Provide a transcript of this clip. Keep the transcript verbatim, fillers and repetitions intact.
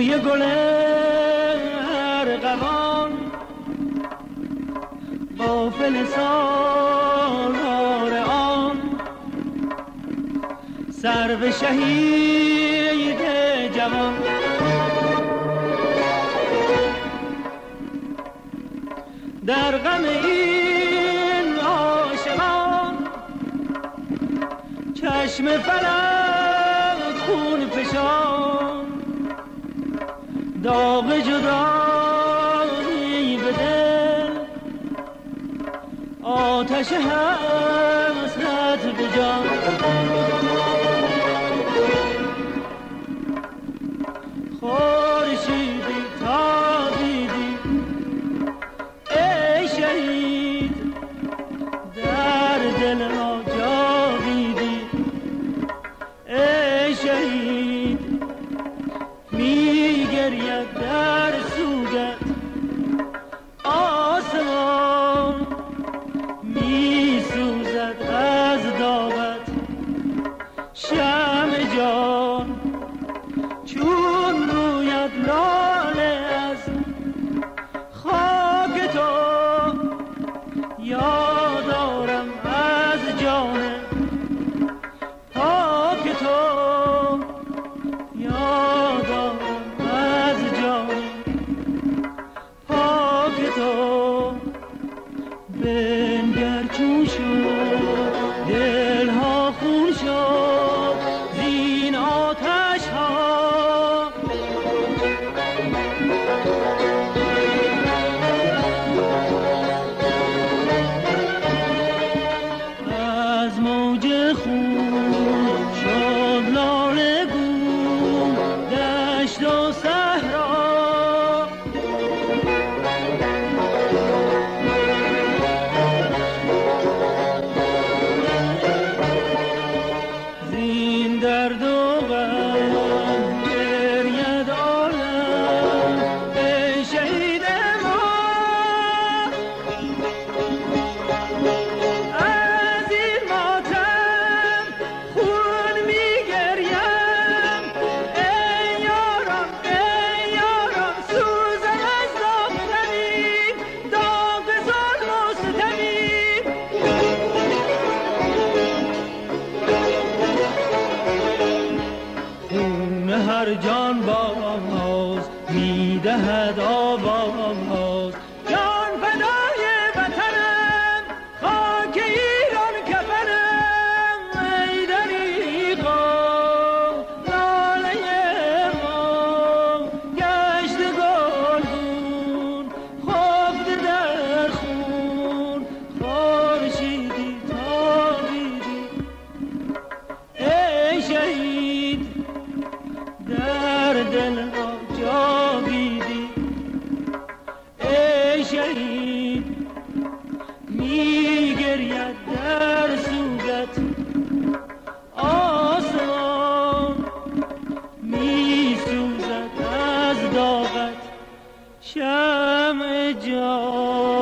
بوی گل ارغوان با فلسان آن سرو شهید جوان در غم این عاشقان چشم فلک خون فشان داغ جدایی به دل آتش حسرت به جان خورشیدی تابیدی ای شهید در دل ما جاویدی ای شهید می گرید در سوگت آسمان می سوزد از داغت شمع جان چون روید لاله از خاک تو یادارم از جان پاک تو یادارم از جان پاک تو بنگر چون شد دلها خون شد زین آتش ها از موج خون شد لاله گون دشت و صحرا زین درد و غم گرید عالم ای شهید ما از این ماتم خون می گریم ای یارم ای یارم سوزم از داغ زمین داغ ظلم و ستمین خون هر جان باز میدهد آواز جان فدای وطنم خاک ایران کفنم ای دریغا لاله ما گشت گلگون خفته در خون خورشیدی تابیدی ای شهید در دل ما جاویدی ای شهید می گرید در سوگت آسمان می سوزد از داغت شمع جان